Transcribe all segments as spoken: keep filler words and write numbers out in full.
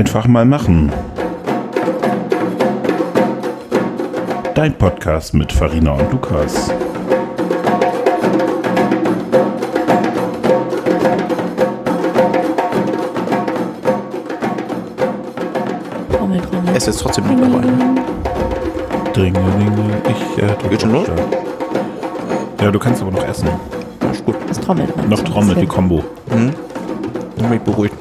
Einfach mal machen. Dein Podcast mit Farina und Lukas. Er ist jetzt trotzdem noch dabei. Ne? Dringelinge, ich äh, Geht schon los? Ja, du kannst aber noch essen. Ja, ist gut. Das trommelt. Noch trommelt die Kombo. Mhm. Ich mich beruhigt.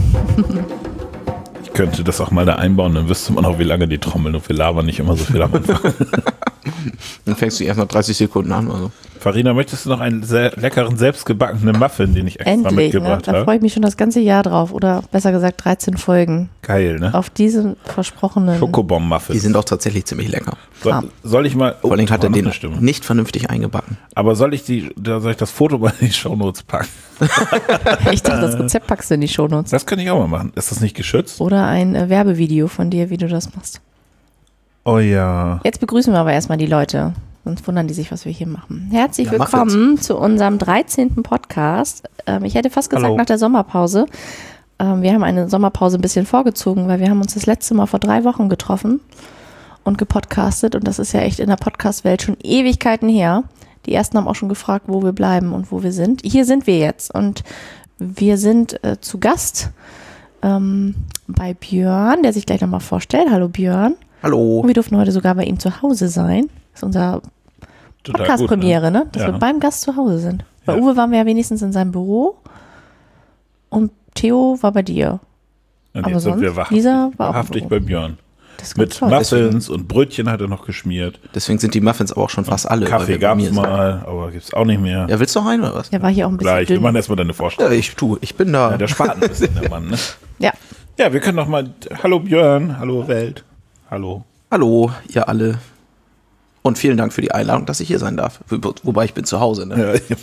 Ich könnte das auch mal da einbauen, dann wüsste man auch, wie lange die trommeln und wir labern nicht immer so viel am Anfang. Dann fängst du erst nach dreißig Sekunden an. Also. Farina, möchtest du noch einen sehr leckeren, selbstgebackenen Muffin, den ich extra Endlich, mitgebracht ne? Da habe? freue ich mich schon das ganze Jahr drauf. Oder besser gesagt dreizehn Folgen. Geil, ne? Auf diesen versprochenen Schokobon-Muffin. Die sind auch tatsächlich ziemlich lecker. Soll, soll ich mal... Oh, Vor allem hat er den Stimme. nicht vernünftig eingebacken. Aber soll ich, die, da soll ich das Foto mal in die Shownotes packen? Ich dachte, das Rezept packst du in die Shownotes. Das könnte ich auch mal machen. Ist das nicht geschützt? Oder ein äh, Werbevideo von dir, wie du das machst. Oh ja. Jetzt begrüßen wir aber erstmal die Leute. Sonst wundern die sich, was wir hier machen. Herzlich Ja, willkommen zu unserem dreizehnten Podcast. Ähm, ich hätte fast gesagt Hallo. nach der Sommerpause. Ähm, wir haben eine Sommerpause ein bisschen vorgezogen, weil wir haben uns das letzte Mal vor drei Wochen getroffen und gepodcastet. Und das ist ja echt in der Podcast-Welt schon Ewigkeiten her. Die ersten haben auch schon gefragt, wo wir bleiben und wo wir sind. Hier sind wir jetzt und wir sind äh, zu Gast ähm, bei Björn, der sich gleich nochmal vorstellt. Hallo Björn. Hallo. Und wir durften heute sogar bei ihm zu Hause sein. Das ist unser Total Podcast-Premiere, gut, ne? Dass Ja. wir beim Gast zu Hause sind. Bei Ja. Uwe waren wir ja wenigstens in seinem Büro und Theo war bei dir. Und Aber jetzt sind sonst, wir wahrhaftig, Lisa war auch wahrhaftig im bei Björn. Das ist Mit ganz toll. Muffins und Brötchen hat er noch geschmiert. Deswegen sind die Muffins aber auch schon fast alle. weil Kaffee wir bei gab mir es sind. mal, aber gibt es auch nicht mehr. Ja, willst du noch einen oder was? Der war hier auch ein bisschen Gleich, wir dünn. machen erstmal deine Vorstellung. Ja, ich tue. Ich bin da. Ja, der Spaten ist der Mann, ne? Ja, Ja, wir können noch mal, hallo Björn, hallo Welt, hallo. Hallo, ihr alle. Und vielen Dank für die Einladung, dass ich hier sein darf. Wo- Wobei ich bin zu Hause. Ne? Ja,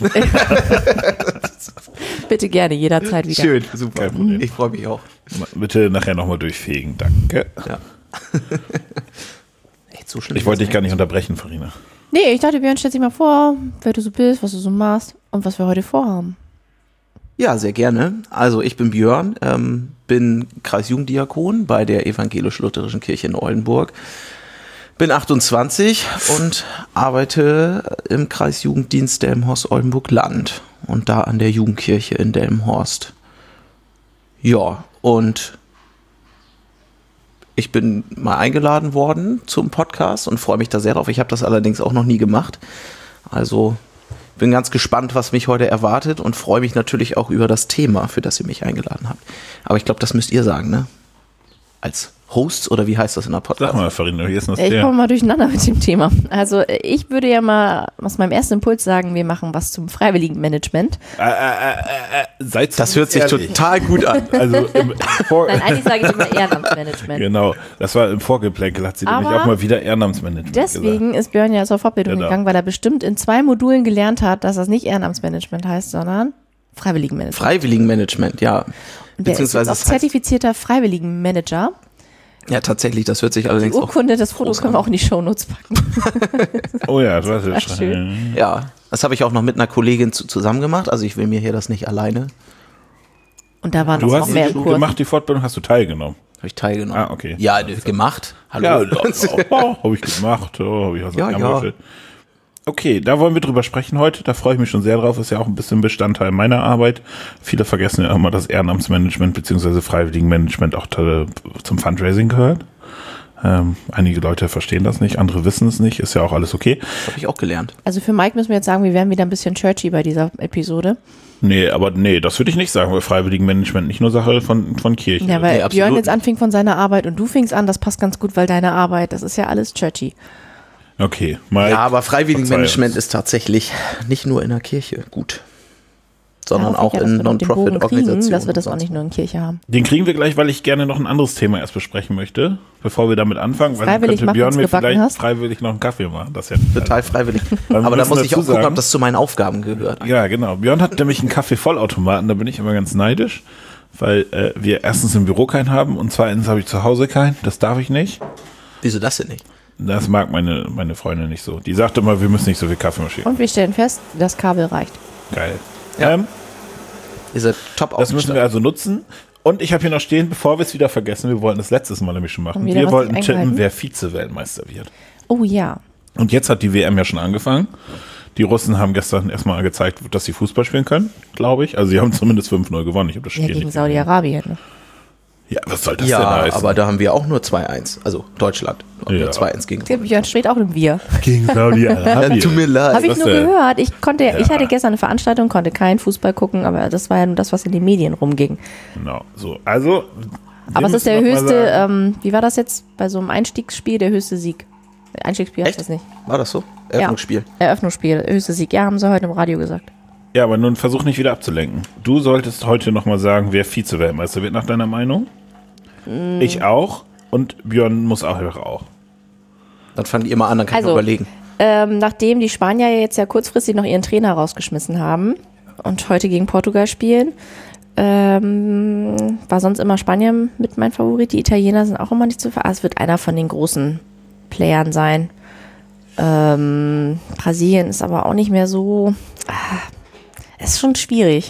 bitte gerne, jederzeit wieder. Schön, super. Kein Problem. Ich freue mich auch. bitte nachher nochmal durchfegen, danke. Ja. Echt so schlimm. Ich wollte dich gar nicht unterbrechen, Farina. Nee, ich dachte, Björn, stell dich mal vor, wer du so bist, was du so machst und was wir heute vorhaben. Ja, sehr gerne. Also ich bin Björn, ähm, bin Kreisjugenddiakon bei der Evangelisch-Lutherischen Kirche in Oldenburg. Bin achtundzwanzig und arbeite im Kreisjugenddienst Delmenhorst-Oldenburg-Land und da an der Jugendkirche in Delmenhorst. Ja, und ich bin mal eingeladen worden zum Podcast und freue mich da sehr drauf. Ich habe das allerdings auch noch nie gemacht. Also bin ganz gespannt, was mich heute erwartet und freue mich natürlich auch über das Thema, für das ihr mich eingeladen habt. Aber ich glaube, das müsst ihr sagen, ne? Als Hosts oder wie heißt das in der Podcast? Sag mal, Farina, wie ist denn das Ich der? komme mal durcheinander mit dem Thema. Also ich würde ja mal aus meinem ersten Impuls sagen, wir machen was zum Freiwilligenmanagement. Äh, äh, äh, äh, seid Das hört sich ehrlich. total gut an. Also im Vor Nein, eigentlich sage ich immer Ehrenamtsmanagement. Genau, das war im Vorgeplänkel, hat sie nämlich Aber auch mal wieder Ehrenamtsmanagement gesagt. Deswegen ist Björn ja zur Fortbildung Genau. gegangen, weil er bestimmt in zwei Modulen gelernt hat, dass das nicht Ehrenamtsmanagement heißt, sondern Freiwilligenmanagement. Freiwilligenmanagement, ja. Und der ist Beziehungsweise jetzt auch es heißt, zertifizierter Freiwilligenmanager. ja, tatsächlich, das hört sich allerdings Die auch Urkunde, das Foto können wir auch in die Shownotes packen. Oh ja, du hast ja Ach, schön. Ja, das habe ich auch noch mit einer Kollegin zu, zusammen gemacht. Also ich will mir hier das nicht alleine. Und da waren Du noch hast mehr sie im Kurs. gemacht, die Fortbildung hast du teilgenommen. Habe ich teilgenommen. Ah, okay. Ja, ne, gemacht. Hallo. Ja, oh, habe ich gemacht. Oh, hab ich was Ja, ja. Okay, da wollen wir drüber sprechen heute. Da freue ich mich schon sehr drauf. Ist ja auch ein bisschen Bestandteil meiner Arbeit. Viele vergessen ja immer, dass Ehrenamtsmanagement bzw. Freiwilligenmanagement auch äh, zum Fundraising gehört. Ähm, einige Leute verstehen das nicht, andere wissen es nicht. Ist ja auch alles okay. Das habe ich auch gelernt. Also für Mike müssen wir jetzt sagen, wir werden wieder ein bisschen churchy bei dieser Episode. Nee, aber nee, das würde ich nicht sagen, weil Freiwilligenmanagement nicht nur Sache von, von Kirche Ja, ist. weil Nee, absolut Björn jetzt nicht. anfing von seiner Arbeit und du fingst an, das passt ganz gut, weil deine Arbeit, das ist ja alles churchy. Okay, Mike, Ja, aber Freiwilligenmanagement verzeih ist tatsächlich nicht nur in der Kirche gut, sondern Darauf auch ich ja, dass in wir noch den Bogen kriegen, Non-Profit-Organisationen. dass wir das und auch nicht sonst nur in Kirche haben. Den kriegen wir gleich, weil ich gerne noch ein anderes Thema erst besprechen möchte, bevor wir damit anfangen. Weil dann Freiwillig könnte machen, Björn was mir gebacken vielleicht hast? freiwillig noch einen Kaffee machen. Das ist ja wo. Total freiwillig. Weil wir Aber da müssen muss ich auch dazu gucken, sagen- ob das zu meinen Aufgaben gehört. Ja, genau. Björn hat nämlich einen Kaffee-Vollautomaten, da bin ich immer ganz neidisch, weil äh, wir erstens im Büro keinen haben und zweitens habe ich zu Hause keinen. Das darf ich nicht. Wieso das denn nicht? Das mag meine, meine Freundin nicht so. Die sagt immer, wir müssen nicht so viel Kaffeemaschine. Und wir stellen fest, das Kabel reicht. Geil. Ja. Ähm, Ihr seid top das müssen wir aufgestellt. also nutzen. Und ich habe hier noch stehen, bevor wir es wieder vergessen, wir wollten das letztes Mal nämlich schon machen. Und wieder Wir was wollten nicht tippen, eingehalten? wer Vize-Weltmeister wird. Oh ja. Und jetzt hat die W M ja schon angefangen. Die Russen haben gestern erstmal gezeigt, dass sie Fußball spielen können, glaube ich. Also sie haben zumindest fünf null gewonnen. Ich habe das Ja, Spiel gegen nicht gesehen. Saudi-Arabien. Ne? Ja, was soll das denn Ja, heißen? aber da haben wir auch nur zwei eins. Also Deutschland. Auch Ja. nur zwei eins gegen. Der Björn steht auch im Wir. Gegen Saudi-Arabien. Tut mir leid. Habe ich das nur denn? gehört. Ich konnte, Ja. ich hatte gestern eine Veranstaltung, konnte keinen Fußball gucken, aber das war ja nur das, was in den Medien rumging. Genau, so. Also, Aber wir es ist der müssen noch mal höchste, sagen- ähm, wie war das jetzt bei so einem Einstiegsspiel, der höchste Sieg? Einstiegsspiel heißt Echt? das nicht. War das so? Eröffnungsspiel. Eröffnungsspiel, höchste Sieg. Ja, haben sie heute im Radio gesagt. Ja, aber nun versuch nicht wieder abzulenken. Du solltest heute nochmal sagen, wer Vize-Weltmeister wird nach deiner Meinung. Mm. Ich auch. Und Björn muss auch auch. Dann fangt ihr mal an, dann kann Also, ich mal überlegen. Ähm, nachdem die Spanier ja jetzt ja kurzfristig noch ihren Trainer rausgeschmissen haben und heute gegen Portugal spielen, ähm, war sonst immer Spanien mit mein Favorit. Die Italiener sind auch immer nicht zu ver... Ah, es wird einer von den großen Playern sein. Ähm, Brasilien ist aber auch nicht mehr so... Ah, es ist schon schwierig.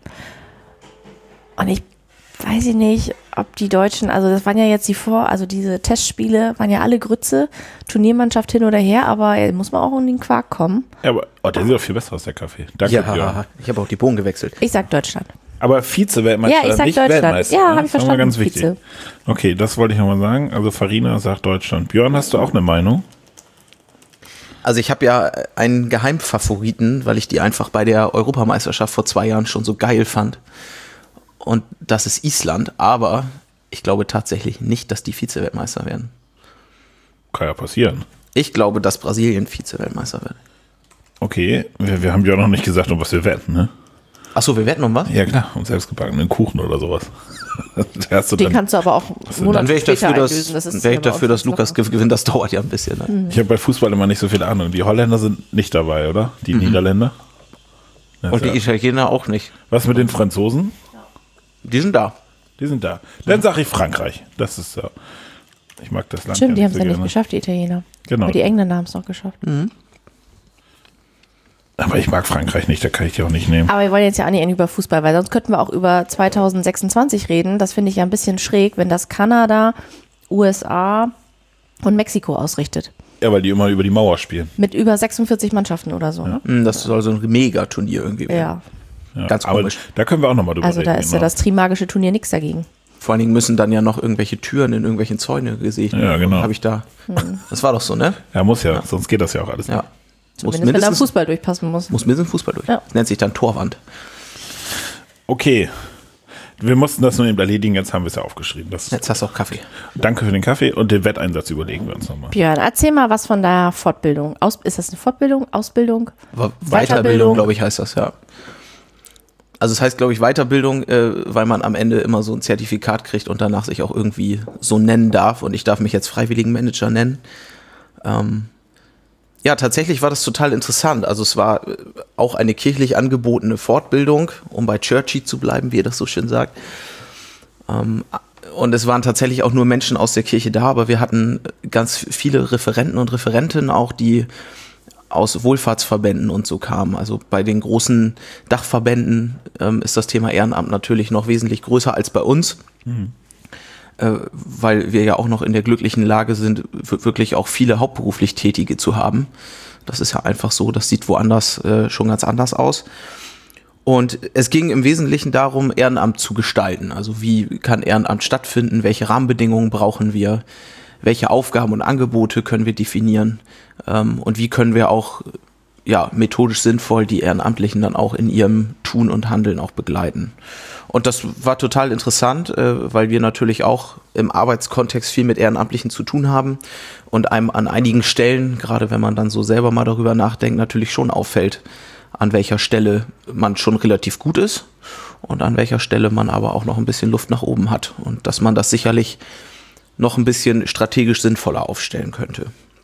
Und ich weiß ich nicht, ob die Deutschen, also das waren ja jetzt die Vor, also diese Testspiele waren ja alle Grütze, Turniermannschaft hin oder her, aber äh, muss man auch in den Quark kommen. Ja, aber oh, der sieht doch viel besser aus, der Kaffee. Danke, Björn. Ja, ich habe auch die Bohnen gewechselt. Ich sag Deutschland. Aber Vize-Weltmeister, Ja, ich sag nicht Deutschland. Weltmeister. Ja, ne? hab ich Das ist mal verstanden, ganz wichtig. Vize. Okay, das wollte ich nochmal sagen. Also Farina sagt Deutschland. Björn, hast du auch eine Meinung? Also ich habe ja einen Geheimfavoriten, weil ich die einfach bei der Europameisterschaft vor zwei Jahren schon so geil fand. Und das ist Island, aber ich glaube tatsächlich nicht, dass die Vize-Weltmeister werden. Kann ja passieren. Ich glaube, dass Brasilien Vize-Weltmeister wird. Okay, wir, wir haben ja noch nicht gesagt, um was wir wetten, ne? Achso, wir wetten um was? Ja klar, um selbstgebackenen Kuchen oder sowas. Da hast du Den dann, kannst du aber auch Monate Dann wäre ich später dafür, dass, einlösen. Das ist dann wär ich ja bei dafür, uns dass Lukas locker. gewinnt. Das dauert ja ein bisschen. Ne? ich habe bei Fußball immer nicht so viel Ahnung. Die Holländer sind nicht dabei, oder? Die Niederländer? Das Und die ja. Italiener auch nicht. Was mit den Franzosen? Die sind da. Die sind da. Dann sage ich Frankreich. Das ist so. Ich mag das Land Stimmt, die ja haben es nicht ja so nicht gerne. geschafft, die Italiener. Genau. Aber die Engländer haben es noch geschafft. Aber ich mag Frankreich nicht, da kann ich die auch nicht nehmen. Aber wir wollen jetzt ja auch nicht über Fußball, weil sonst könnten wir auch über zwanzig sechsundzwanzig reden. Das finde ich ja ein bisschen schräg, wenn das Kanada, U S A und Mexiko ausrichtet. Ja, weil die immer über die Mauer spielen. Mit über sechsundvierzig Mannschaften oder so. Ne? Hm, Das soll so ein Megaturnier irgendwie werden. Ja. Ja, Ganz aber komisch. da können wir auch nochmal drüber Also reden. da ist ja genau. das Trimagische Turnier nichts dagegen. Vor allen Dingen müssen dann ja noch irgendwelche Türen in irgendwelchen Zäune gesehen. Ja, genau. Habe ich da. Das war doch so, ne? Ja, muss ja, sonst geht das ja auch alles Ja. nicht. Muss Zumindest wenn da mindestens, Fußball durchpassen muss. muss mindestens Fußball durch. Ja. Das nennt sich dann Torwand. Okay. Wir mussten das nur eben erledigen, jetzt haben wir es ja aufgeschrieben. Das Jetzt hast du auch Kaffee. Danke für den Kaffee und den Wetteinsatz überlegen wir uns nochmal. Björn, erzähl mal was von der Fortbildung. Aus, ist das eine Fortbildung, Ausbildung? Wa- Weiterbildung. Weiterbildung, glaube ich, heißt das, ja. Also es heißt, glaube ich, Weiterbildung, äh, weil man am Ende immer so ein Zertifikat kriegt und danach sich auch irgendwie so nennen darf. Und ich darf mich jetzt Freiwilligenmanager nennen. Ähm, ja, tatsächlich war das total interessant. Also es war äh, auch eine kirchlich angebotene Fortbildung, um bei Churchy zu bleiben, wie ihr das so schön sagt. Ähm, und es waren tatsächlich auch nur Menschen aus der Kirche da, aber wir hatten ganz viele Referenten und Referentinnen auch, die aus Wohlfahrtsverbänden und so kamen. Also bei den großen Dachverbänden ähm, ist das Thema Ehrenamt natürlich noch wesentlich größer als bei uns, mhm. äh, weil wir ja auch noch in der glücklichen Lage sind, w- wirklich auch viele hauptberuflich Tätige zu haben. Das ist ja einfach so, das sieht woanders äh, schon ganz anders aus. Und es ging im Wesentlichen darum, Ehrenamt zu gestalten. Also wie kann Ehrenamt stattfinden, welche Rahmenbedingungen brauchen wir, welche Aufgaben und Angebote können wir definieren ähm, und wie können wir auch ja, methodisch sinnvoll die Ehrenamtlichen dann auch in ihrem Tun und Handeln auch begleiten. Und das war total interessant, äh, weil wir natürlich auch im Arbeitskontext viel mit Ehrenamtlichen zu tun haben und einem an einigen Stellen, gerade wenn man dann so selber mal darüber nachdenkt, natürlich schon auffällt, an welcher Stelle man schon relativ gut ist und an welcher Stelle man aber auch noch ein bisschen Luft nach oben hat und dass man das sicherlich noch ein bisschen strategisch sinnvoller aufstellen könnte.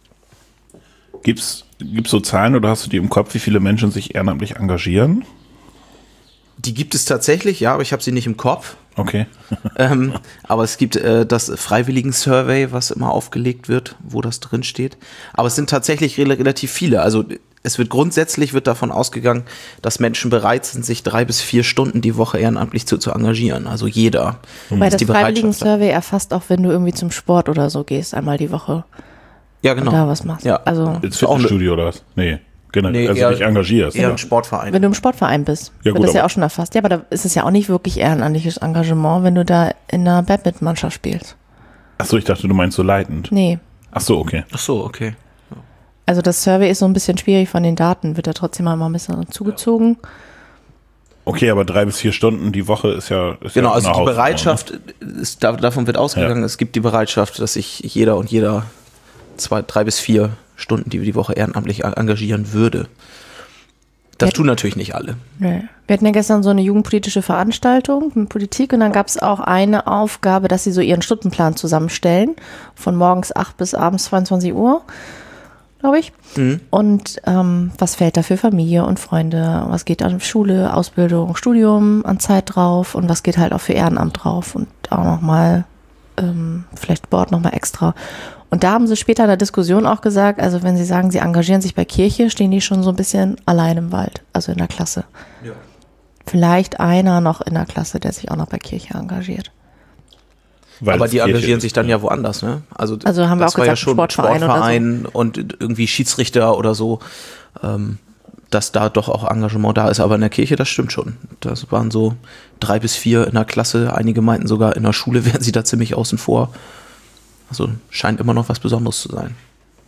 Gibt's, gibt's so Zahlen oder hast du die im Kopf, wie viele Menschen sich ehrenamtlich engagieren? Die gibt es tatsächlich, ja, aber ich habe sie nicht im Kopf. Okay. ähm, aber es gibt äh, das Freiwilligen-Survey, was immer aufgelegt wird, wo das drin steht. Aber es sind tatsächlich rel- relativ viele. Also es wird grundsätzlich wird davon ausgegangen, dass Menschen bereit sind, sich drei bis vier Stunden die Woche ehrenamtlich zu, zu engagieren. Also jeder. Weil das die Freiwilligen-Survey erfasst auch, wenn du irgendwie zum Sport oder so gehst, einmal die Woche. Ja, genau. Und da was machst. Ja. Also, Ins Fitnessstudio oder was? Nee. Genau. Nee, also eher- dich engagierst. Eher oder? ein Sportverein. wenn du im Sportverein bist, Ja, wird gut, das ja aber- auch schon erfasst. Ja, aber da ist es ja auch nicht wirklich ehrenamtliches Engagement, wenn du da in einer Badmintonmannschaft spielst. Achso, ich dachte, du meinst so leitend. Nee. Achso, okay. Ach so, okay. Also das Survey ist so ein bisschen schwierig von den Daten, wird da trotzdem mal ein bisschen zugezogen. Okay, aber drei bis vier Stunden die Woche ist ja ist Genau, ja also eine die Hausnummer, Bereitschaft, ist, da- davon wird ausgegangen, es gibt die Bereitschaft, dass sich jeder und jeder zwei, drei bis vier Stunden die, die Woche ehrenamtlich engagieren würde. Das Ja. tun natürlich nicht alle. Nee. Wir hatten ja gestern so eine jugendpolitische Veranstaltung mit Politik und dann gab es auch eine Aufgabe, dass sie so ihren Stundenplan zusammenstellen, von morgens acht bis abends zweiundzwanzig Uhr, glaube ich. Mhm. Und ähm, was fällt da für Familie und Freunde, was geht an Schule, Ausbildung, Studium an Zeit drauf und was geht halt auch für Ehrenamt drauf und auch nochmal ähm, vielleicht Sport nochmal extra. Und da haben sie später in der Diskussion auch gesagt, also wenn sie sagen, sie engagieren sich bei Kirche, stehen die schon so ein bisschen allein im Wald, also in der Klasse. Ja. Vielleicht einer noch in der Klasse, der sich auch noch bei Kirche engagiert. Weil Aber es die Kirche engagieren ist. sich dann ja woanders, ne? Also, Also haben wir das auch war gesagt, ja schon Sportverein oder so. Sportverein und irgendwie Schiedsrichter oder so, ähm, dass da doch auch Engagement da ist. Aber in der Kirche, das stimmt schon. Das waren so drei bis vier in der Klasse. Einige meinten sogar, in der Schule wären sie da ziemlich außen vor. Also scheint immer noch was Besonderes zu sein.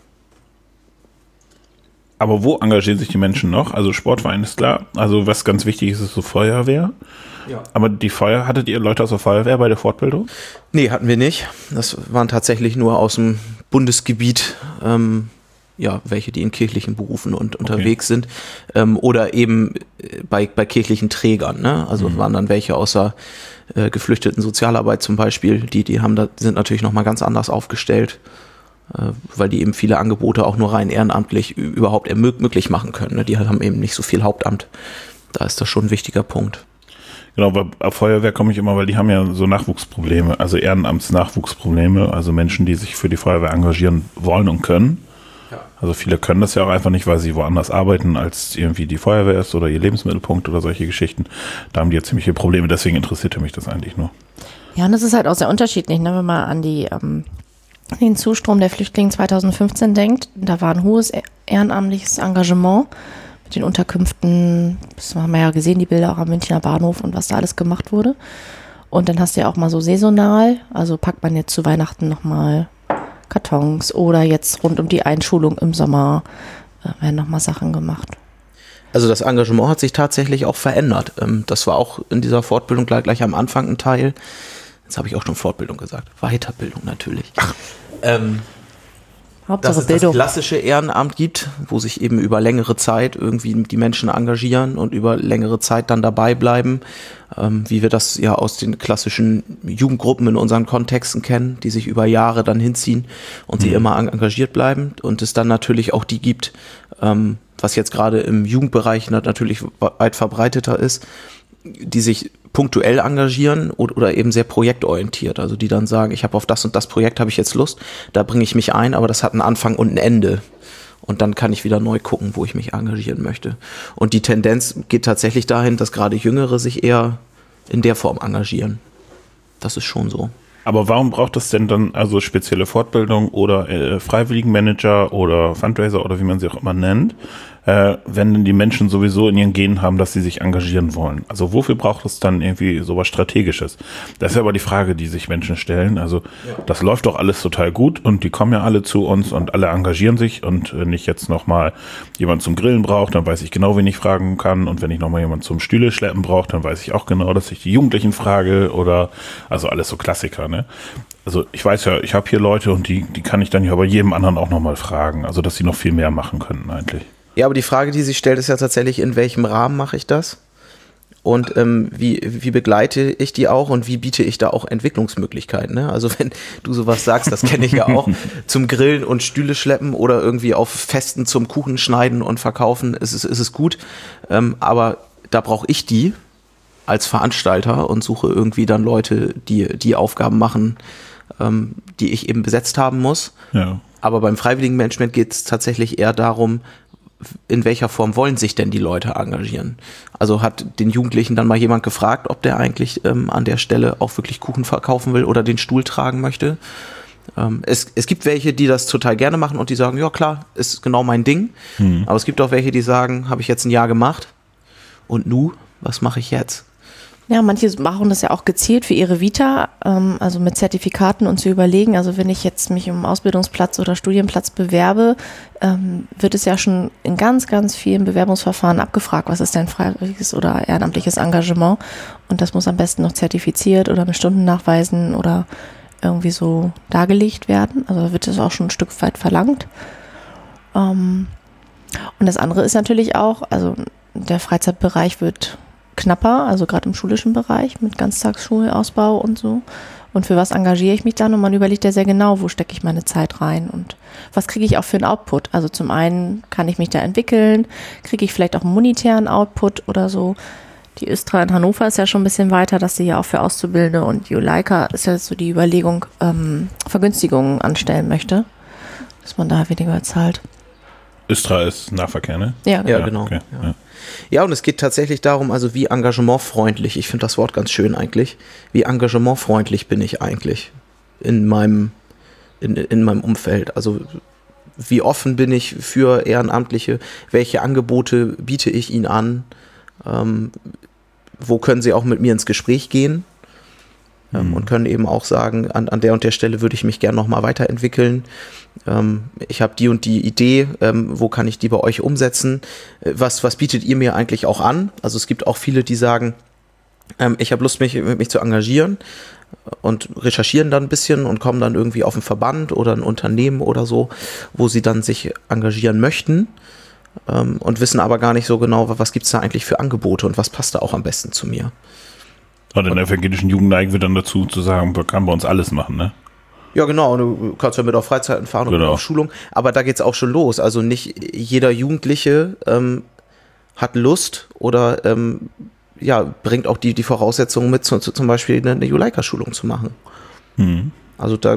Aber wo engagieren sich die Menschen noch? Also Sportverein ist klar. Also was ganz wichtig ist, ist so Feuerwehr. Ja. Aber die Feuer, hattet ihr Leute aus der Feuerwehr bei der Fortbildung? Nee, hatten wir nicht. Das waren tatsächlich nur aus dem Bundesgebiet, ähm, ja, welche, die in kirchlichen Berufen und unterwegs sind. Ähm, oder eben äh, bei, bei kirchlichen Trägern, ne? Also waren dann welche aus der äh, geflüchteten Sozialarbeit zum Beispiel, die, die haben da, die sind natürlich nochmal ganz anders aufgestellt, äh, weil die eben viele Angebote auch nur rein ehrenamtlich ü- überhaupt ermög- möglich machen können. Ne? Die haben eben nicht so viel Hauptamt. Da ist das schon ein wichtiger Punkt. Genau, bei bei Feuerwehr komme ich immer, weil die haben ja so Nachwuchsprobleme, also Ehrenamtsnachwuchsprobleme, also Menschen, die sich für die Feuerwehr engagieren wollen und können. Ja. Also viele können das ja auch einfach nicht, weil sie woanders arbeiten, als irgendwie die Feuerwehr ist oder ihr Lebensmittelpunkt oder solche Geschichten. Da haben die ja ziemliche Probleme, deswegen interessierte mich das eigentlich nur. Ja, und das ist halt auch sehr unterschiedlich, ne? Wenn man an die, ähm, den Zustrom der Flüchtlinge zweitausendfünfzehn denkt. Da war ein hohes ehrenamtliches Engagement mit den Unterkünften. Das haben wir ja gesehen, die Bilder auch am Münchner Bahnhof und was da alles gemacht wurde. Und dann hast du ja auch mal so saisonal, also packt man jetzt zu Weihnachten nochmal Kartons oder jetzt rund um die Einschulung im Sommer äh, werden nochmal Sachen gemacht. Also das Engagement hat sich tatsächlich auch verändert. Ähm, Das war auch in dieser Fortbildung gleich, gleich am Anfang ein Teil. Jetzt habe ich auch schon Fortbildung gesagt. Weiterbildung natürlich. Ähm, dass Hauptsache es das Bildung. klassische Ehrenamt gibt, wo sich eben über längere Zeit irgendwie die Menschen engagieren und über längere Zeit dann dabei bleiben, ähm, wie wir das ja aus den klassischen Jugendgruppen in unseren Kontexten kennen, die sich über Jahre dann hinziehen und die immer en- engagiert bleiben und es dann natürlich auch die gibt, ähm, was jetzt gerade im Jugendbereich nat- natürlich weit verbreiteter ist, die sich punktuell engagieren oder, oder eben sehr projektorientiert, also die dann sagen, ich habe auf das und das Projekt habe ich jetzt Lust, da bringe ich mich ein, aber das hat einen Anfang und ein Ende und dann kann ich wieder neu gucken, wo ich mich engagieren möchte. Und die Tendenz geht tatsächlich dahin, dass gerade Jüngere sich eher in der Form engagieren. Das ist schon so. Aber warum braucht es denn dann also spezielle Fortbildung oder äh, Freiwilligenmanager oder Fundraiser oder wie man sie auch immer nennt, äh, wenn denn die Menschen sowieso in ihren Genen haben, dass sie sich engagieren wollen? Also wofür braucht es dann irgendwie sowas Strategisches? Das ist ja aber die Frage, die sich Menschen stellen. Also das läuft doch alles total gut und die kommen ja alle zu uns und alle engagieren sich und wenn ich jetzt nochmal jemand zum Grillen brauche, dann weiß ich genau, wen ich fragen kann und wenn ich nochmal jemand zum Stühle schleppen brauche, dann weiß ich auch genau, dass ich die Jugendlichen frage oder also alles so Klassiker, ne? Also ich weiß ja, ich habe hier Leute und die, die kann ich dann ja bei jedem anderen auch nochmal fragen, also dass sie noch viel mehr machen könnten eigentlich. Ja, aber die Frage, die sich stellt, ist ja tatsächlich, in welchem Rahmen mache ich das? Und ähm, wie, wie begleite ich die auch und wie biete ich da auch Entwicklungsmöglichkeiten? Ne? Also wenn du sowas sagst, das kenne ich ja auch, zum Grillen und Stühle schleppen oder irgendwie auf Festen zum Kuchen schneiden und verkaufen, ist es, ist es gut. Ähm, aber da brauche ich die als Veranstalter und suche irgendwie dann Leute, die die Aufgaben machen, ähm, die ich eben besetzt haben muss. Ja. Aber beim Freiwilligenmanagement geht es tatsächlich eher darum, in welcher Form wollen sich denn die Leute engagieren? Also hat den Jugendlichen dann mal jemand gefragt, ob der eigentlich ähm, an der Stelle auch wirklich Kuchen verkaufen will oder den Stuhl tragen möchte? Ähm, es, es gibt welche, die das total gerne machen und die sagen, ja klar, ist genau mein Ding. Mhm. Aber es gibt auch welche, die sagen, habe ich jetzt ein Jahr gemacht und nu, was mache ich jetzt? Ja, manche machen das ja auch gezielt für ihre Vita, ähm, also mit Zertifikaten und zu überlegen, also wenn ich jetzt mich um Ausbildungsplatz oder Studienplatz bewerbe, ähm, wird es ja schon in ganz, ganz vielen Bewerbungsverfahren abgefragt, was ist denn freiwilliges oder ehrenamtliches Engagement, und das muss am besten noch zertifiziert oder mit Stunden nachweisen oder irgendwie so dargelegt werden, also da wird es auch schon ein Stück weit verlangt. Ähm, und das andere ist natürlich auch, also der Freizeitbereich wird knapper, also gerade im schulischen Bereich mit Ganztagsschulausbau und so. Und für was engagiere ich mich dann? Und man überlegt ja sehr genau, wo stecke ich meine Zeit rein und was kriege ich auch für einen Output? Also zum einen kann ich mich da entwickeln, kriege ich vielleicht auch einen monetären Output oder so. Die Östra in Hannover ist ja schon ein bisschen weiter, dass sie ja auch für Auszubildende, und Juleika ist ja so die Überlegung, ähm, Vergünstigungen anstellen möchte, dass man da weniger zahlt. Östra ist Nahverkehr, ne? Ja, ja, genau. Okay. Ja. Ja. Ja, und es geht tatsächlich darum, also wie engagementfreundlich, ich finde das Wort ganz schön eigentlich, wie engagementfreundlich bin ich eigentlich in meinem, in, in meinem Umfeld. Also wie offen bin ich für Ehrenamtliche, welche Angebote biete ich ihnen an, ähm, wo können sie auch mit mir ins Gespräch gehen ähm, mhm. und können eben auch sagen, an, an der und der Stelle würde ich mich gerne nochmal weiterentwickeln. Ähm, ich habe die und die Idee, ähm, wo kann ich die bei euch umsetzen? Äh, was, was bietet ihr mir eigentlich auch an? Also es gibt auch viele, die sagen, ähm, ich habe Lust, mich, mich zu engagieren und recherchieren dann ein bisschen und kommen dann irgendwie auf einen Verband oder ein Unternehmen oder so, wo sie dann sich engagieren möchten ähm, und wissen aber gar nicht so genau, was gibt es da eigentlich für Angebote und was passt da auch am besten zu mir. Und in der evangelischen Jugend neigen wir dann dazu, zu sagen, man kann bei uns alles machen, ne? Ja, genau, du kannst ja mit auf Freizeiten fahren oder genau. auf Schulung, aber da geht's auch schon los. Also nicht jeder Jugendliche ähm, hat Lust oder ähm, ja, bringt auch die, die Voraussetzungen mit, zu, zu, zum Beispiel eine, eine Juleika-Schulung zu machen. Mhm. Also da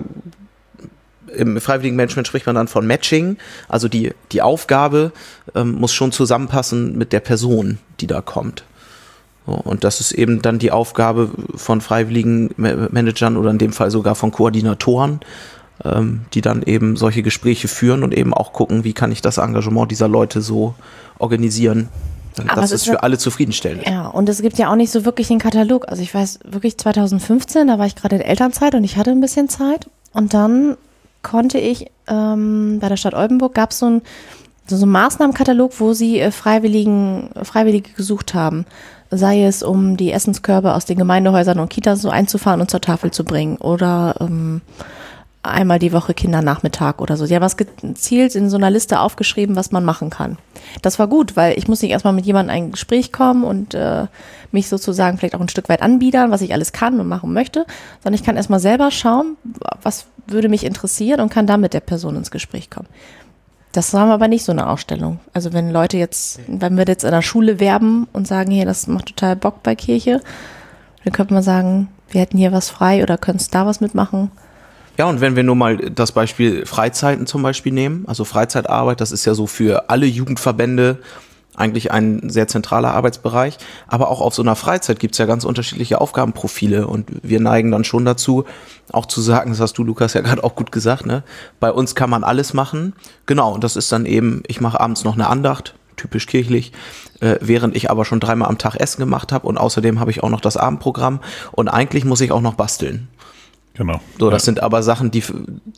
im freiwilligen Management spricht man dann von Matching, also die, die Aufgabe ähm, muss schon zusammenpassen mit der Person, die da kommt. So, und das ist eben dann die Aufgabe von freiwilligen Managern oder in dem Fall sogar von Koordinatoren, ähm, die dann eben solche Gespräche führen und eben auch gucken, wie kann ich das Engagement dieser Leute so organisieren, dass es für alle zufriedenstellend ist. Ja, und es gibt ja auch nicht so wirklich den Katalog. Also ich weiß wirklich zweitausendfünfzehn, da war ich gerade in Elternzeit und ich hatte ein bisschen Zeit. Und dann konnte ich, ähm, bei der Stadt Oldenburg gab es so ein so einen Maßnahmenkatalog, wo sie äh, Freiwilligen, Freiwillige gesucht haben. Sei es, um die Essenskörbe aus den Gemeindehäusern und Kitas so einzufahren und zur Tafel zu bringen oder ähm, einmal die Woche Kindernachmittag oder so. Sie haben was gezielt in so einer Liste aufgeschrieben, was man machen kann. Das war gut, weil ich muss nicht erstmal mit jemandem in ein Gespräch kommen und äh, mich sozusagen vielleicht auch ein Stück weit anbiedern, was ich alles kann und machen möchte, sondern ich kann erstmal selber schauen, was würde mich interessieren und kann dann mit der Person ins Gespräch kommen. Das haben wir aber nicht so eine Ausstellung. Also wenn Leute jetzt, wenn wir jetzt in der Schule werben und sagen, hey, das macht total Bock bei Kirche, dann könnte man sagen, wir hätten hier was frei oder könntest da was mitmachen. Ja, und wenn wir nur mal das Beispiel Freizeiten zum Beispiel nehmen, also Freizeitarbeit, das ist ja so für alle Jugendverbände eigentlich ein sehr zentraler Arbeitsbereich, aber auch auf so einer Freizeit gibt es ja ganz unterschiedliche Aufgabenprofile und wir neigen dann schon dazu, auch zu sagen, das hast du, Lukas, ja gerade auch gut gesagt, ne? Bei uns kann man alles machen, genau, und das ist dann eben, ich mache abends noch eine Andacht, typisch kirchlich, äh, während ich aber schon dreimal am Tag Essen gemacht habe und außerdem habe ich auch noch das Abendprogramm und eigentlich muss ich auch noch basteln. Genau. So, das ja. sind aber Sachen, die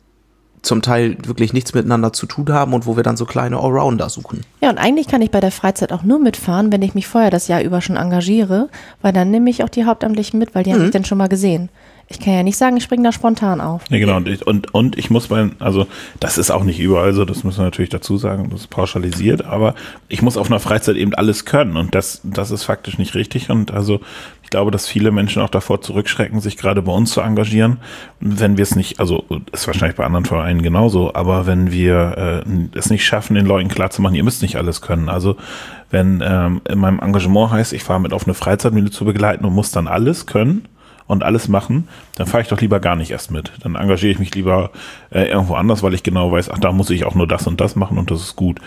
zum Teil wirklich nichts miteinander zu tun haben und wo wir dann so kleine Allrounder suchen. Ja, und eigentlich kann ich bei der Freizeit auch nur mitfahren, wenn ich mich vorher das Jahr über schon engagiere, weil dann nehme ich auch die Hauptamtlichen mit, weil die mhm. habe ich dann schon mal gesehen. Ich kann ja nicht sagen, ich springe da spontan auf. Ja, genau. Und ich, und, und ich muss bei, also das ist auch nicht überall so, das müssen wir natürlich dazu sagen, das ist pauschalisiert, aber ich muss auf einer Freizeit eben alles können und das, das ist faktisch nicht richtig und also ich glaube, dass viele Menschen auch davor zurückschrecken, sich gerade bei uns zu engagieren, wenn wir es nicht, also ist wahrscheinlich bei anderen Vereinen genauso, aber wenn wir äh, es nicht schaffen, den Leuten klarzumachen, ihr müsst nicht alles können. Also wenn ähm, in meinem Engagement heißt, ich fahre mit auf eine Freizeit, mich zu begleiten und muss dann alles können, und alles machen, dann fahre ich doch lieber gar nicht erst mit. Dann engagiere ich mich lieber äh, irgendwo anders, weil ich genau weiß, ach, da muss ich auch nur das und das machen und das ist gut.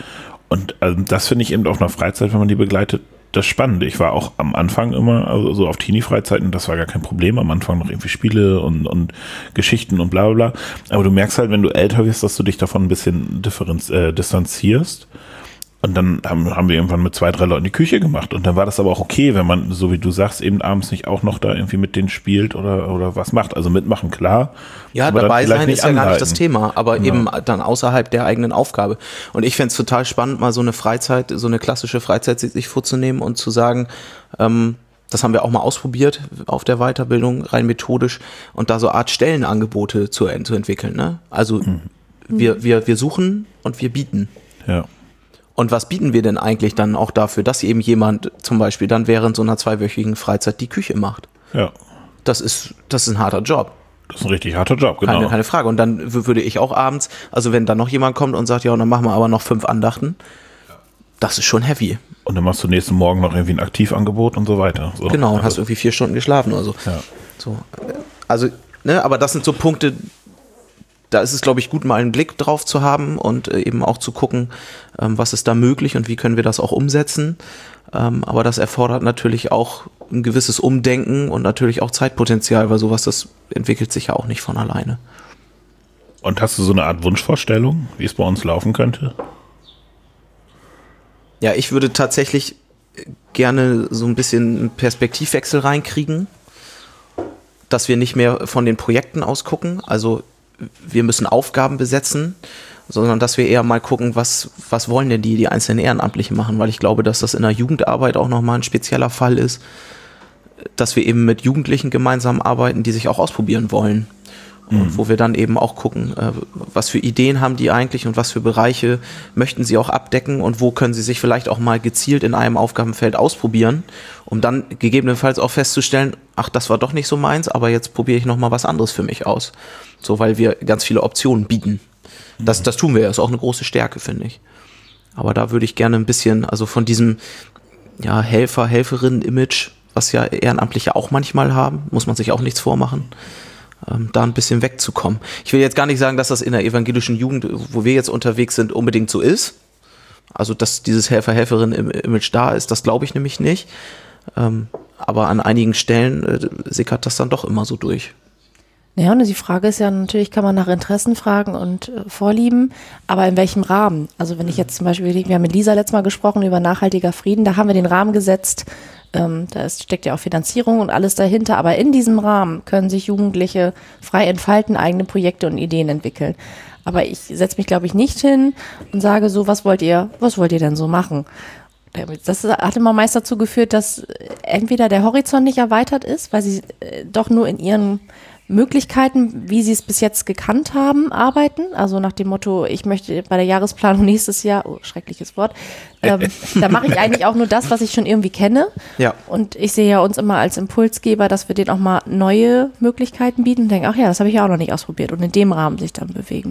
Und also das finde ich eben auf einer Freizeit, wenn man die begleitet, das Spannende. Ich war auch am Anfang immer, also so auf Teenie-Freizeiten, das war gar kein Problem, am Anfang noch irgendwie Spiele und, und Geschichten und bla bla bla. Aber du merkst halt, wenn du älter wirst, dass du dich davon ein bisschen differenz, äh, distanzierst. Und dann haben, haben wir irgendwann mit zwei, drei Leuten die Küche gemacht. Und dann war das aber auch okay, wenn man, so wie du sagst, eben abends nicht auch noch da irgendwie mit denen spielt oder, oder was macht. Also mitmachen, klar. Ja, dabei sein ist ja gar nicht das anhalten. Thema, aber Genau. eben dann außerhalb der eigenen Aufgabe. Und ich fände es total spannend, mal so eine Freizeit, so eine klassische Freizeit sich vorzunehmen und zu sagen, ähm, das haben wir auch mal ausprobiert auf der Weiterbildung, rein methodisch, und da so Art Stellenangebote zu, zu entwickeln. Ne? Also mhm. wir, wir, wir suchen und wir bieten. Ja. Und was bieten wir denn eigentlich dann auch dafür, dass eben jemand zum Beispiel dann während so einer zweiwöchigen Freizeit die Küche macht? Ja. Das ist, das ist ein harter Job. Das ist ein richtig harter Job, genau. Keine, keine Frage. Und dann w- würde ich auch abends, also wenn dann noch jemand kommt und sagt, ja, und dann machen wir aber noch fünf Andachten, das ist schon heavy. Und dann machst du nächsten Morgen noch irgendwie ein Aktivangebot und so weiter. So. Genau, und also, hast irgendwie vier Stunden geschlafen oder so. Ja. So. Also, ne, aber das sind so Punkte, da ist es, glaube ich, gut, mal einen Blick drauf zu haben und äh, eben auch zu gucken, ähm, was ist da möglich und wie können wir das auch umsetzen. Ähm, aber das erfordert natürlich auch ein gewisses Umdenken und natürlich auch Zeitpotenzial, weil sowas, das entwickelt sich ja auch nicht von alleine. Und hast du so eine Art Wunschvorstellung, wie es bei uns laufen könnte? Ja, ich würde tatsächlich gerne so ein bisschen einen Perspektivwechsel reinkriegen, dass wir nicht mehr von den Projekten ausgucken, also wir müssen Aufgaben besetzen, sondern dass wir eher mal gucken, was, was wollen denn die, die einzelnen Ehrenamtlichen machen, weil ich glaube, dass das in der Jugendarbeit auch nochmal ein spezieller Fall ist, dass wir eben mit Jugendlichen gemeinsam arbeiten, die sich auch ausprobieren wollen. Und mhm. wo wir dann eben auch gucken, äh, was für Ideen haben die eigentlich und was für Bereiche möchten sie auch abdecken und wo können sie sich vielleicht auch mal gezielt in einem Aufgabenfeld ausprobieren, um dann gegebenenfalls auch festzustellen, ach, das war doch nicht so meins, aber jetzt probiere ich nochmal was anderes für mich aus. So, weil wir ganz viele Optionen bieten. Das, das tun wir ja, ist auch eine große Stärke, finde ich. Aber da würde ich gerne ein bisschen, also von diesem ja, Helfer, Helferinnen-Image, was ja Ehrenamtliche auch manchmal haben, muss man sich auch nichts vormachen, ähm, da ein bisschen wegzukommen. Ich will jetzt gar nicht sagen, dass das in der evangelischen Jugend, wo wir jetzt unterwegs sind, unbedingt so ist. Also, dass dieses Helfer-Helferin-Image da ist, das glaube ich nämlich nicht. Ähm, aber an einigen Stellen äh, sickert das dann doch immer so durch. Ja, und die Frage ist ja natürlich, kann man nach Interessen fragen und äh, Vorlieben, aber in welchem Rahmen? Also wenn ich jetzt zum Beispiel, wir haben mit Lisa letztes Mal gesprochen über nachhaltiger Frieden, da haben wir den Rahmen gesetzt, ähm, da ist, steckt ja auch Finanzierung und alles dahinter, aber in diesem Rahmen können sich Jugendliche frei entfalten, eigene Projekte und Ideen entwickeln. Aber ich setze mich, glaube ich, nicht hin und sage so, was wollt ihr, was wollt ihr denn so machen? Das hat immer meist dazu geführt, dass entweder der Horizont nicht erweitert ist, weil sie äh, doch nur in ihren Möglichkeiten, wie sie es bis jetzt gekannt haben, arbeiten. Also nach dem Motto, ich möchte bei der Jahresplanung nächstes Jahr, oh, schreckliches Wort, ähm, da mache ich eigentlich auch nur das, was ich schon irgendwie kenne. Ja. Und ich sehe ja uns immer als Impulsgeber, dass wir denen auch mal neue Möglichkeiten bieten und denken, ach ja, das habe ich ja auch noch nicht ausprobiert und in dem Rahmen sich dann bewegen.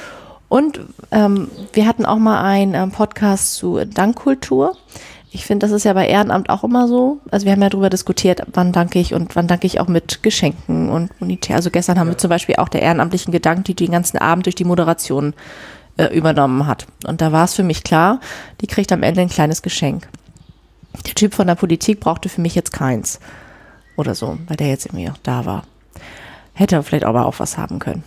Und ähm, wir hatten auch mal einen ähm, Podcast zu Dankkultur. Ich finde, das ist ja bei Ehrenamt auch immer so. Also wir haben ja darüber diskutiert, wann danke ich und wann danke ich auch mit Geschenken und monetär. Also gestern haben wir zum Beispiel auch der Ehrenamtlichen gedankt, die den ganzen Abend durch die Moderation äh, übernommen hat. Und da war es für mich klar, die kriegt am Ende ein kleines Geschenk. Der Typ von der Politik brauchte für mich jetzt keins. Oder so, weil der jetzt irgendwie auch da war. Hätte vielleicht aber auch was haben können.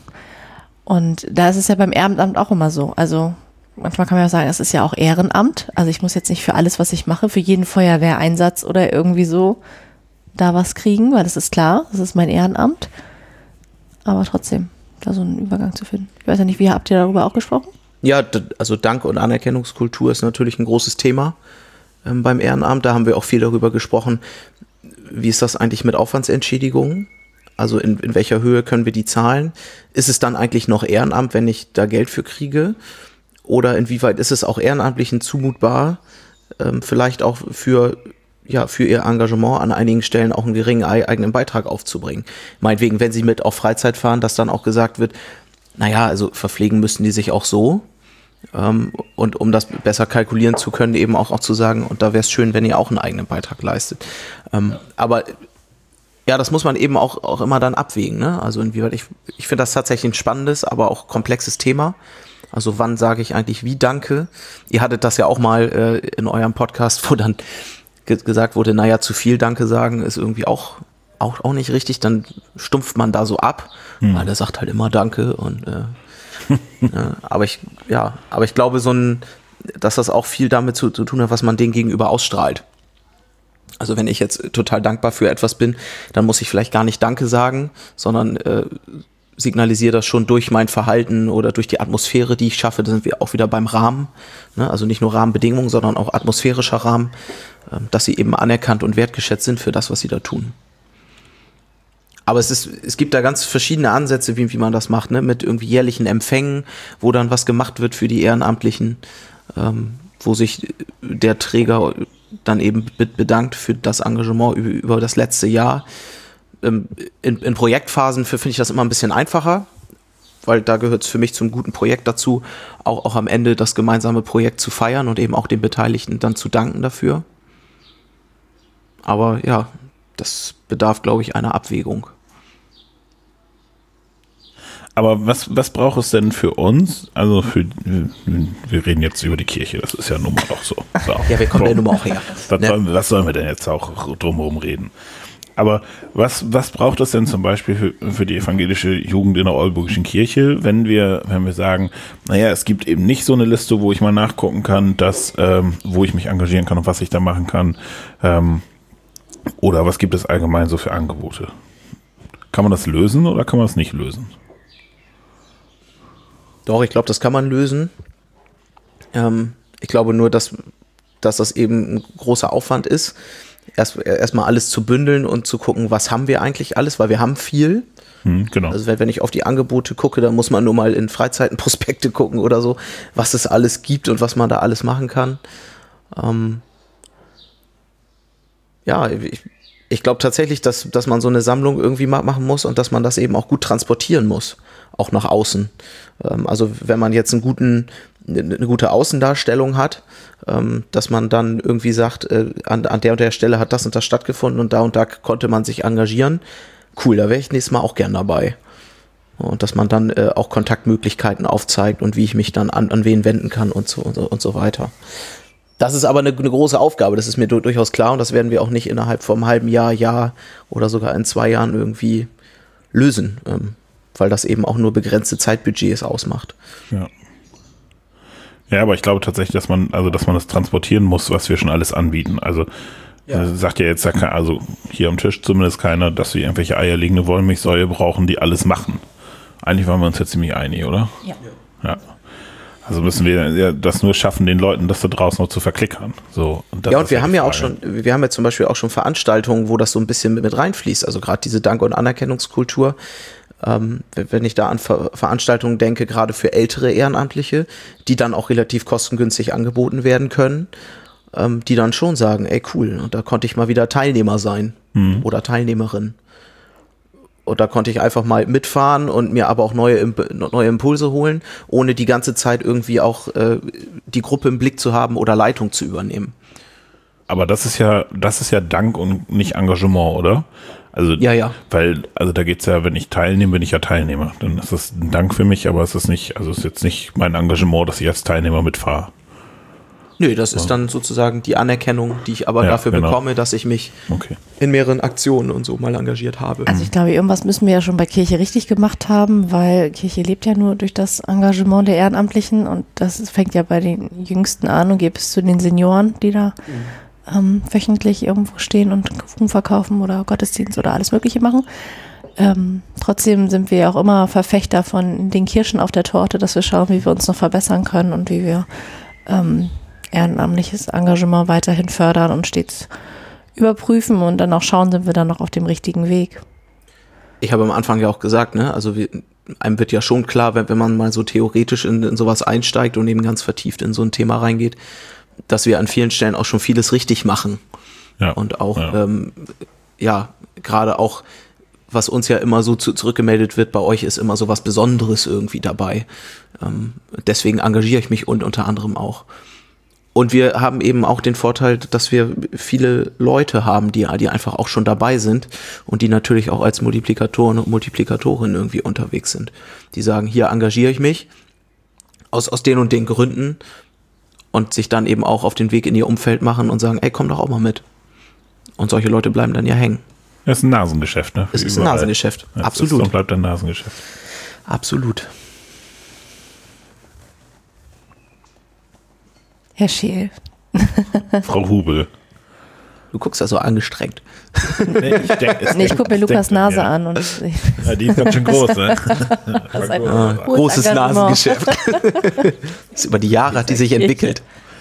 Und da ist es ja beim Ehrenamt auch immer so. Also manchmal kann man ja sagen, es ist ja auch Ehrenamt. Also ich muss jetzt nicht für alles, was ich mache, für jeden Feuerwehreinsatz oder irgendwie so da was kriegen, weil das ist klar, das ist mein Ehrenamt. Aber trotzdem, da so einen Übergang zu finden. Ich weiß ja nicht, wie habt ihr darüber auch gesprochen? Ja, also Dank- und Anerkennungskultur ist natürlich ein großes Thema ähm, beim Ehrenamt. Da haben wir auch viel darüber gesprochen, wie ist das eigentlich mit Aufwandsentschädigungen? Also in, in welcher Höhe können wir die zahlen? Ist es dann eigentlich noch Ehrenamt, wenn ich da Geld für kriege? Oder inwieweit ist es auch Ehrenamtlichen zumutbar, ähm, vielleicht auch für, ja, für ihr Engagement an einigen Stellen auch einen geringen eigenen Beitrag aufzubringen? Meinetwegen, wenn sie mit auf Freizeit fahren, dass dann auch gesagt wird, naja, also verpflegen müssen die sich auch so. Ähm, und um das besser kalkulieren zu können, eben auch, auch zu sagen, und da wäre es schön, wenn ihr auch einen eigenen Beitrag leistet. Ähm, aber ja, das muss man eben auch, auch immer dann abwägen, ne? Also inwieweit, ich, ich finde das tatsächlich ein spannendes, aber auch komplexes Thema. Also wann sage ich eigentlich wie Danke? Ihr hattet das ja auch mal äh, in eurem Podcast, wo dann ge- gesagt wurde, naja, zu viel Danke sagen ist irgendwie auch, auch, auch nicht richtig. Dann stumpft man da so ab, hm. weil der sagt halt immer Danke. Und äh, äh, aber ich, ja, aber ich glaube, so ein, dass das auch viel damit zu, zu tun hat, was man denen gegenüber ausstrahlt. Also wenn ich jetzt total dankbar für etwas bin, dann muss ich vielleicht gar nicht Danke sagen, sondern äh, signalisiere das schon durch mein Verhalten oder durch die Atmosphäre, die ich schaffe. Da sind wir auch wieder beim Rahmen, ne? Also nicht nur Rahmenbedingungen, sondern auch atmosphärischer Rahmen, äh, dass sie eben anerkannt und wertgeschätzt sind für das, was sie da tun. Aber es ist, es gibt da ganz verschiedene Ansätze, wie, wie man das macht, ne? Mit irgendwie jährlichen Empfängen, wo dann was gemacht wird für die Ehrenamtlichen, ähm, wo sich der Träger dann eben bedankt für das Engagement über, über das letzte Jahr. In, in Projektphasen finde ich das immer ein bisschen einfacher, weil da gehört es für mich zum guten Projekt dazu, auch, auch am Ende das gemeinsame Projekt zu feiern und eben auch den Beteiligten dann zu danken dafür. Aber ja, das bedarf, glaube ich, einer Abwägung. Aber was, was braucht es denn für uns? Also für, wir reden jetzt über die Kirche, das ist ja nun mal auch so. so. Ja, wir kommen ja nun mal auch her. Was, ne? sollen, was sollen wir denn jetzt auch drumherum reden? Aber was, was braucht es denn zum Beispiel für, für die evangelische Jugend in der Oldenburgischen Kirche, wenn wir, wenn wir sagen, naja, es gibt eben nicht so eine Liste, wo ich mal nachgucken kann, dass, ähm, wo ich mich engagieren kann und was ich da machen kann, ähm, oder was gibt es allgemein so für Angebote? Kann man das lösen oder kann man das nicht lösen? Doch, ich glaube, das kann man lösen. Ähm, ich glaube nur, dass, dass das eben ein großer Aufwand ist, erst erstmal alles zu bündeln und zu gucken, was haben wir eigentlich alles, weil wir haben viel. Hm, genau. Also wenn, wenn ich auf die Angebote gucke, dann muss man nur mal in Freizeitenprospekte gucken oder so, was es alles gibt und was man da alles machen kann. Ähm, ja, ich, ich glaube tatsächlich, dass, dass man so eine Sammlung irgendwie machen muss und dass man das eben auch gut transportieren muss, auch nach außen. Ähm, also wenn man jetzt einen guten, eine gute Außendarstellung hat, ähm, dass man dann irgendwie sagt, äh, an, an der und der Stelle hat das und das stattgefunden und da und da konnte man sich engagieren. Cool, da wäre ich nächstes Mal auch gern dabei. Und dass man dann äh, auch Kontaktmöglichkeiten aufzeigt und wie ich mich dann an, an wen wenden kann und so, und so, und so weiter. Das ist aber eine, eine große Aufgabe, das ist mir du, durchaus klar und das werden wir auch nicht innerhalb vom halben Jahr, Jahr oder sogar in zwei Jahren irgendwie lösen, ähm, weil das eben auch nur begrenzte Zeitbudgets ausmacht. Ja. Ja, aber ich glaube tatsächlich, dass man, also dass man das transportieren muss, was wir schon alles anbieten. Also ja. äh, sagt ja jetzt, also hier am Tisch zumindest keiner, dass wir irgendwelche eierlegende Wollmilchsäue brauchen, die alles machen. Eigentlich waren wir uns ja ziemlich einig, oder? Ja. Ja. Also müssen wir ja das nur schaffen, den Leuten das da draußen noch zu verklickern. So, und das ja, und ist wir ja haben die ja auch Frage. schon, wir haben ja zum Beispiel auch schon Veranstaltungen, wo das so ein bisschen mit, mit reinfließt. Also gerade diese Dank- und Anerkennungskultur. Ähm, wenn ich da an Ver- Veranstaltungen denke, gerade für ältere Ehrenamtliche, die dann auch relativ kostengünstig angeboten werden können, ähm, die dann schon sagen, ey cool, und da konnte ich mal wieder Teilnehmer sein Mhm. oder Teilnehmerin. Und da konnte ich einfach mal mitfahren und mir aber auch neue, Imp- neue Impulse holen, ohne die ganze Zeit irgendwie auch äh, die Gruppe im Blick zu haben oder Leitung zu übernehmen. Aber das ist ja, das ist ja Dank und nicht Engagement, oder? Also, Ja, ja. weil, also da geht's ja, wenn ich teilnehme, bin ich ja Teilnehmer. Dann ist das ein Dank für mich, aber es ist nicht, also es ist jetzt nicht mein Engagement, dass ich als Teilnehmer mitfahre. Nö, das ist dann sozusagen die Anerkennung, die ich aber Ja, dafür genau. bekomme, dass ich mich Okay. in mehreren Aktionen und so mal engagiert habe. Also ich glaube, irgendwas müssen wir ja schon bei Kirche richtig gemacht haben, weil Kirche lebt ja nur durch das Engagement der Ehrenamtlichen und das fängt ja bei den Jüngsten an und geht bis zu den Senioren, die da ähm, wöchentlich irgendwo stehen und Kuchen verkaufen oder Gottesdienst oder alles Mögliche machen. Ähm, trotzdem sind wir ja auch immer Verfechter von den Kirschen auf der Torte, dass wir schauen, wie wir uns noch verbessern können und wie wir ähm, ehrenamtliches Engagement weiterhin fördern und stets überprüfen und dann auch schauen, sind wir dann noch auf dem richtigen Weg. Ich habe am Anfang ja auch gesagt, ne, also wir, einem wird ja schon klar, wenn, wenn man mal so theoretisch in, in sowas einsteigt und eben ganz vertieft in so ein Thema reingeht, dass wir an vielen Stellen auch schon vieles richtig machen. Ja. Und auch, ja. ähm, ja, gerade auch, was uns ja immer so zu, zurückgemeldet wird, bei euch ist immer so was Besonderes irgendwie dabei. Ähm, deswegen engagiere ich mich und unter anderem auch. Und wir haben eben auch den Vorteil, dass wir viele Leute haben, die, die einfach auch schon dabei sind und die natürlich auch als Multiplikatoren und Multiplikatorinnen irgendwie unterwegs sind. Die sagen, hier engagiere ich mich, aus, aus den und den Gründen und sich dann eben auch auf den Weg in ihr Umfeld machen und sagen, ey, komm doch auch mal mit. Und solche Leute bleiben dann ja hängen. Das ist ein Nasengeschäft, ne? Es ist ein Nasengeschäft, ja, absolut. Ist und bleibt ein Nasengeschäft. Absolut. Herr Scheel. Frau Hubel. Du guckst da so angestrengt. Nee, ich, denk, es Nee, ich denk- gucke mir es Lukas denkt- Nase ja. an und Ja, die ist ganz schön groß, ne? das ist ein Ah, hohes großes Engagement. Nasengeschäft. Das ist über die Jahre hat die sich entwickelt.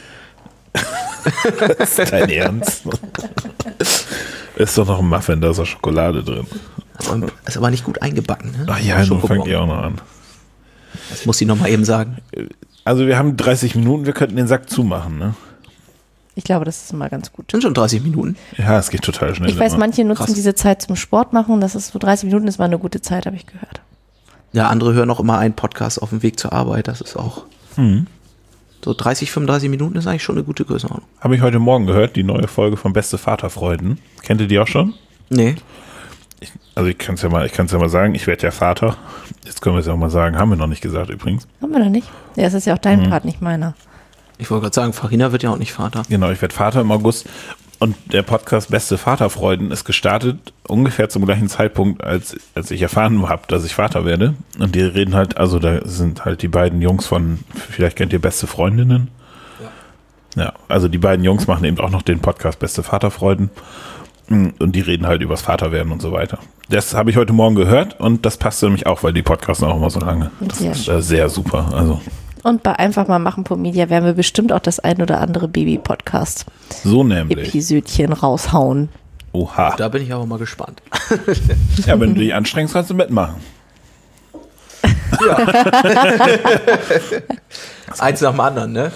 Das ist dein Ernst? Ist doch noch ein Muffin, da ist auch Schokolade drin. Aber ist aber nicht gut eingebacken. Ne? Ach ja, nun Schokobon. fangt ihr auch noch an. Das muss ich nochmal eben sagen. Also wir haben dreißig Minuten, wir könnten den Sack zumachen, ne? Ich glaube, das ist immer ganz gut. Sind schon dreißig Minuten. Ja, es geht total schnell. Ich weiß, immer. manche nutzen Krass. diese Zeit zum Sport machen. Das ist so dreißig Minuten, ist mal eine gute Zeit, habe ich gehört. Ja, andere hören auch immer einen Podcast auf dem Weg zur Arbeit. Das ist auch Hm. so dreißig, fünfunddreißig Minuten ist eigentlich schon eine gute Größenordnung. Habe ich heute Morgen gehört, die neue Folge von Beste Vaterfreuden. Kennt ihr die auch schon? Nee. Also ich kann es ja mal, ich kann es ja mal sagen, ich werde ja Vater. Jetzt können wir es ja auch mal sagen, haben wir noch nicht gesagt übrigens. Haben wir noch nicht? Ja, es ist ja auch dein Mhm. Part, nicht meiner. Ich wollte gerade sagen, Farina wird ja auch nicht Vater. Genau, ich werde Vater im August und der Podcast Beste Vaterfreuden ist gestartet ungefähr zum gleichen Zeitpunkt, als, als ich erfahren habe, dass ich Vater werde. Und die reden halt, also da sind halt die beiden Jungs von, vielleicht kennt ihr Beste Freundinnen. Ja. Ja, also die beiden Jungs machen eben auch noch den Podcast Beste Vaterfreuden. Und die reden halt übers Vaterwerden und so weiter. Das habe ich heute Morgen gehört und das passte nämlich auch, weil die podcasten auch immer so lange. Das Sehr ist äh, sehr super. Also Und bei einfach mal machen.media werden wir bestimmt auch das ein oder andere so nämlich. Baby-Podcast-Episödchen raushauen. Oha. Da bin ich aber mal gespannt. Ja, wenn du dich anstrengst, kannst du mitmachen. Eins nach dem anderen, ne?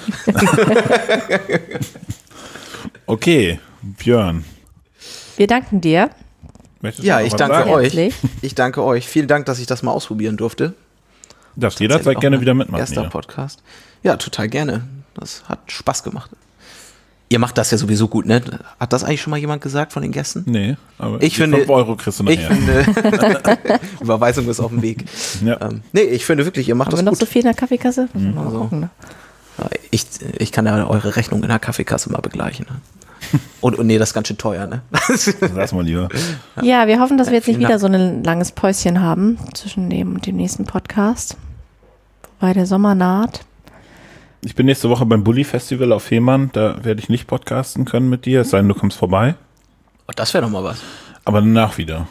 Okay, Björn. Wir danken dir. Möchtest du Ja, noch ich was danke sagen? euch. Herzlich. Ich danke euch. Vielen Dank, dass ich das mal ausprobieren durfte. Darfst jederzeit Tatsächlich gerne auch wieder mein mitmachen. Erster Ja. Podcast. Ja, total gerne. Das hat Spaß gemacht. Ihr macht das ja sowieso gut, ne? Hat das eigentlich schon mal jemand gesagt von den Gästen? Nee, aber Ich die finde- fünf Euro kriegst du Ich nachher. finde, Überweisung ist auf dem Weg. Ja. Ähm, nee, ich finde wirklich, ihr macht Haben das wir noch gut. so viel in der Kaffeekasse? Müssen wir mal Also. gucken, ne? Ich, ich kann ja eure Rechnung in der Kaffeekasse mal begleichen. Ne? Und, und nee, das ist ganz schön teuer, ne? Sag's mal lieber. Ja, wir hoffen, dass wir jetzt nicht Vielen wieder Dank. so ein langes Päuschen haben zwischen dem und dem nächsten Podcast. Wobei der Sommer naht. Ich bin nächste Woche beim Bully Festival auf Fehmarn. Da werde ich nicht podcasten können mit dir, es sei denn, du kommst vorbei. Oh, das wäre doch mal was. Aber danach wieder.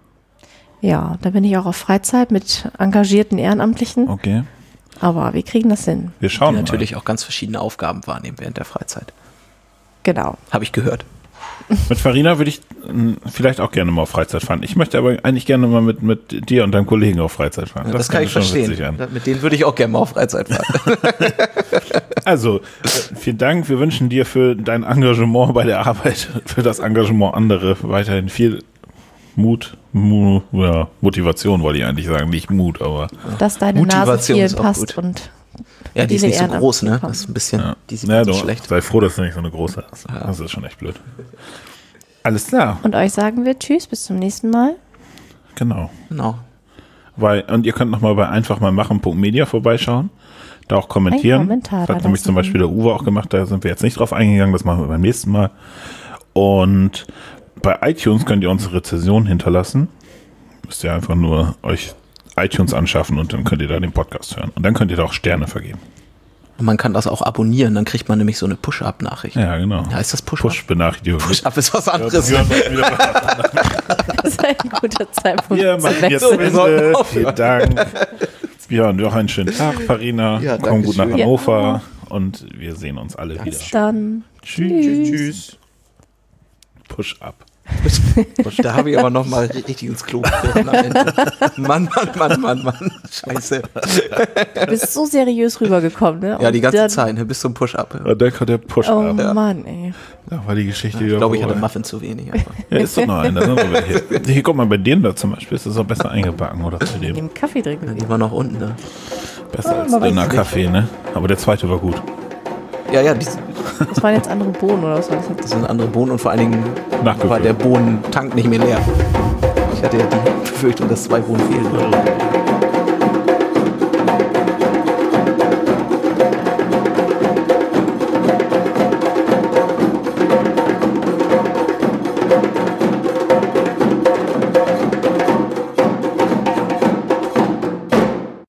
Ja, da bin ich auch auf Freizeit mit engagierten Ehrenamtlichen. Okay. Aber wir kriegen das hin. Wir Die schauen mal. natürlich auch ganz verschiedene Aufgaben wahrnehmen während der Freizeit. Genau. Habe ich gehört. Mit Farina würde ich mh, vielleicht auch gerne mal auf Freizeit fahren. Ich möchte aber eigentlich gerne mal mit, mit dir und deinem Kollegen auf Freizeit fahren. Ja, das, kann ich schon verstehen. witzig an. Mit denen würde ich auch gerne mal auf Freizeit fahren. Also, äh, vielen Dank. Wir wünschen dir für dein Engagement bei der Arbeit, für das Engagement andere weiterhin viel Mut, Mu, ja, Motivation wollte ich eigentlich sagen, nicht Mut, aber Dass deine Nase Motivation vielen ist auch passt gut. und Ja, die ist viele nicht so Ehrenamtliche groß, ne? kommen. Das ist ein bisschen, ja. die sieht Ja, ein doch, bisschen schlecht. sei froh, dass du nicht so eine große hast. Das ist schon echt blöd. Alles klar, Und euch sagen wir Tschüss, bis zum nächsten Mal. genau. Genau. Weil, und ihr könnt nochmal bei einfach mal machen.media vorbeischauen, da auch kommentieren. Ein Kommentar Das da hat nämlich zum lassen. Beispiel der Uwe auch gemacht, da sind wir jetzt nicht drauf eingegangen, das machen wir beim nächsten Mal. Und bei iTunes könnt ihr unsere Rezension hinterlassen. Müsst ihr einfach nur euch iTunes anschaffen und dann könnt ihr da den Podcast hören. Und dann könnt ihr da auch Sterne vergeben. Und man kann das auch abonnieren, dann kriegt man nämlich so eine Push-Up-Nachricht. Ja, genau. Ja, ist das Push-Up? Push-Benachrichtigung. Push-Up ist was anderes. Ja, wieder- Das ist ein guter Zeitpunkt. Wir zu machen jetzt wechseln. wir sollten Ende. aufhören. Vielen Dank. Ja, und noch einen schönen Tag, Farina. Ja, Komm gut nach danke schön. Hannover. Und wir sehen uns alle wieder. Bis dann. Tschüss. Tschüss. Push-up. Da habe ich aber noch mal richtig ins Klo gegriffen am Ende. Mann, Mann, Mann, Mann, Mann. Scheiße. Du bist so seriös rübergekommen, ne? Ja, die Und ganze dann- Zeit, ne, bis zum Push-Up. Und dann kommt der Oh Push-up. Ja. Mann, ey. Da war die Geschichte Ich wieder glaube, ich hatte vorbei. Muffin zu wenig. Einfach. Ja, ist doch noch einer. Ne? Hier, hier, guck mal, bei denen da zum Beispiel ist das auch besser eingebacken, oder? Zu dem. Dem Kaffee trinken. Die war noch unten, ne? Besser als aber dünner weiß ich Kaffee, ne? Aber der zweite war gut. Ja, ja, die, Das waren jetzt andere Bohnen oder was war das das jetzt? sind andere Bohnen und vor allen Dingen Nachgefüllt. war der Bohnentank nicht mehr leer. Ich hatte ja die Befürchtung, dass zwei Bohnen fehlen würden.